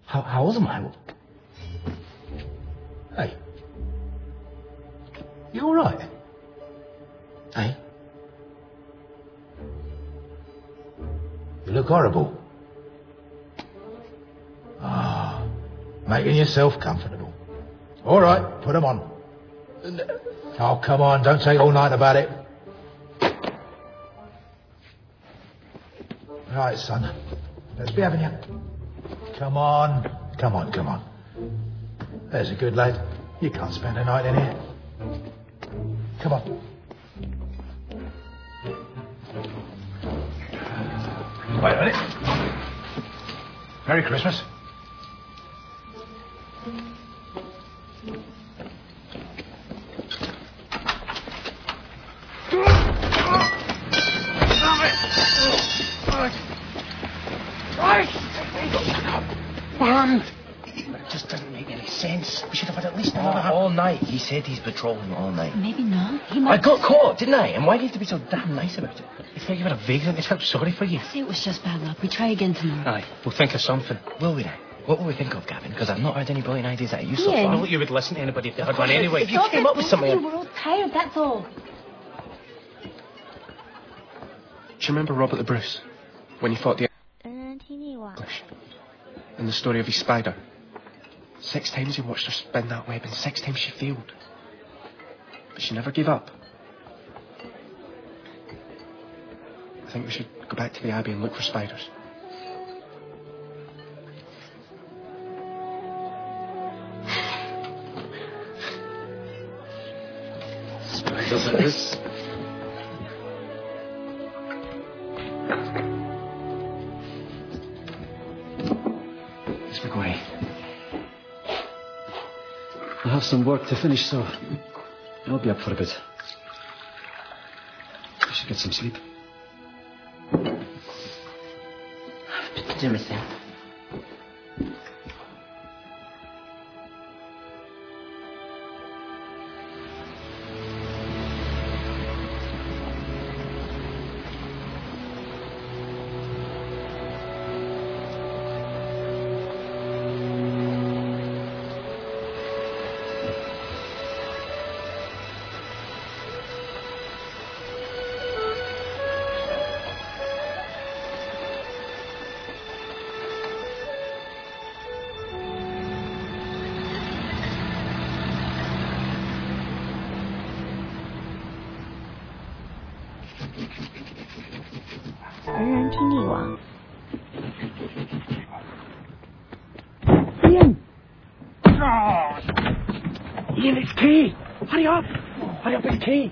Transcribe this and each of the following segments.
How old am I? Hey. You all right? Hey? You look horrible. Ah, making yourself comfortable. All right, put 'em on. Oh, come on, don't take all night about it. Right, son. Let's be having you. Come on. There's a good lad. You can't spend a night in here. Come on. Wait a minute. Merry Christmas. Banned! But it just doesn't make any sense. We should have had at least another half. All night. He said he's patrolling all night. Maybe not. He might. I got caught, didn't I? And why do you have to be so damn nice about it? You thought you were a vagrant. I felt sorry for you. Say it was just bad luck. We try again tomorrow. Aye, we'll think of something. Will we now? What will we think of, Gavin? Because I've not heard any brilliant ideas out of you so Ian. far. Not that you would listen to anybody if they had one anyway. If you came up with something... We're all tired, that's all. Do you remember Robert the Bruce? When he fought the English? And the story of his spider? 6 times he watched her spin that web and 6 times she failed. But she never gave up. I think we should go back to the Abbey and look for spiders. Spiders it is. Let's go away. I have some work to finish, so I'll be up for a bit. I should get some sleep. I've been to do myself. Ian, it's Kay! Hurry up! Hurry up, it's Kay!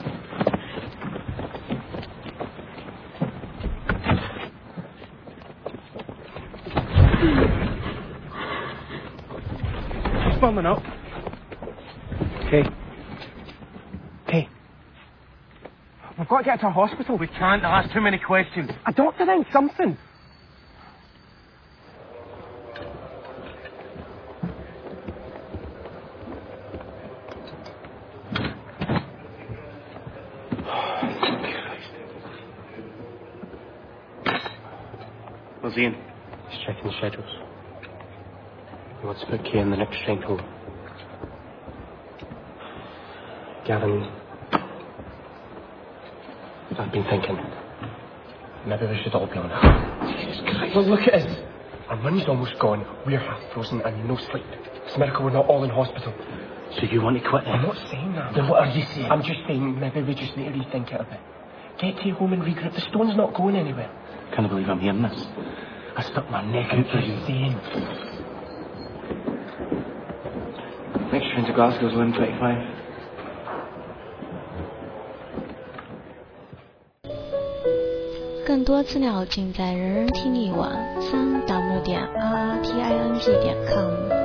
It's burning up. Kay. Kay. We've got to get to a hospital. We can't ask too many questions. A doctor then, something. Where's Ian? He's checking the schedules. He wants to put Kay in the next train home. Gavin, I've been thinking, maybe we should all be on it. Jesus Christ. Well, look at us. Our money's almost gone. We're half frozen and no sleep. It's a miracle we're not all in hospital. So you want to quit then? I'm not saying that. Then what are you saying? I'm just saying maybe we just need to rethink it a bit. Get Kay home and regroup. The stone's not going anywhere. Can't believe I'm hearing this. I stuck my neck out for you. Saying. Next train to Glasgow's 11:25. 更多资料尽在人人听力网3w.rrting.com。